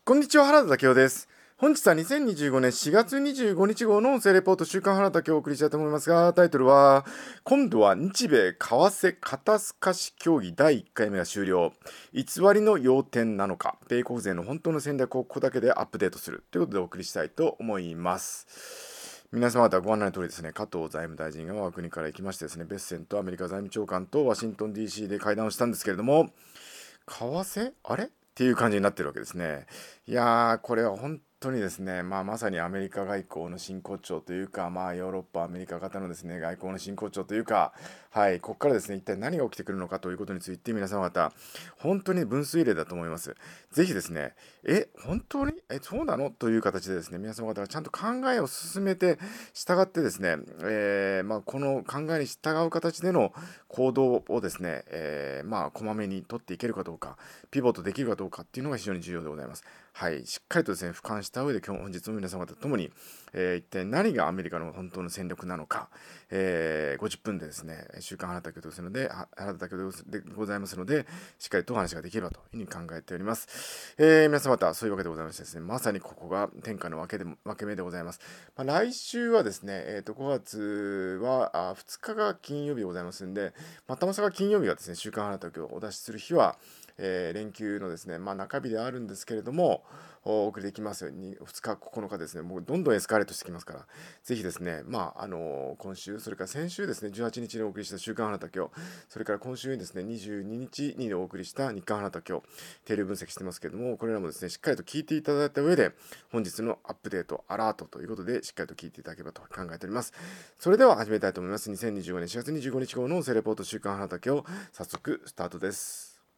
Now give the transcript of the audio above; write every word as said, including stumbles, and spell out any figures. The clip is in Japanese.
こんにちは、原田武雄です。本日はにせんにじゅうごねんしがつにじゅうごにち号の音声レポート週刊原田武雄をお送りしたいと思いますが、タイトルは、今度は日米為替肩透かし協議だいいっかいめが終了。偽りの要点なのか、米国勢の本当の戦略をここだけでアップデートするということでお送りしたいと思います。皆様方ご案内の通りですね、加藤財務大臣が我が国から行きましてですね、ベッセンとアメリカ財務長官とワシントン ディーシー で会談をしたんですけれども、為替あれっていう感じになってるわけですね。いやー、これは本当にですね、まあ、まさにアメリカ外交の真骨頂というか、まあ、ヨーロッパ、アメリカ型のですね、外交の真骨頂というか、はい、ここからですね、一体何が起きてくるのかということについて、皆様方、本当に分水嶺だと思います。ぜひですね、え、本当にえ、そうなのという形でですね、皆様方がちゃんと考えを進めて、従ってですね、えーまあ、この考えに従う形での行動をですね、えーまあ、こまめに取っていけるかどうか、ピボットできるかどうかっていうのが非常に重要でございます。はい、しっかりとですね、俯瞰した上で今日本日も皆様と共に、えー、一体何がアメリカの本当の戦略なのか、えー、ごじゅっぷんでですね、週刊原田武雄ですので、原田武雄でございますので、しっかりとお話ができればというふうに考えております。えー、皆様方、そういうわけでございましてですね、まさにここが天下の分けで分け目でございます。まあ、来週はですね、えー、とごがつはあふつかが金曜日でございますんで、またまさか金曜日はですね、週刊原田武雄をお出しする日は、えー、連休のですね、まあ、中日であるんですけれども、遅れていきますように、ふつか、ここのかですね、もうどんどんエスカレートしてきますから、ぜひですね、まあ、あのー今週、それから先週ですね、じゅうはちにちにお送りした週刊原田武雄、それから今週にですね、にじゅうににちにお送りした日刊原田武雄、定例分析してますけれども、これらもですね、しっかりと聞いていただいた上で、本日のアップデート、アラートということで、しっかりと聞いていただければと考えております。それでは始めたいと思います。にせんにじゅうごねんしがつにじゅうごにち号の音声レポート週刊原田武雄、早速スタートです。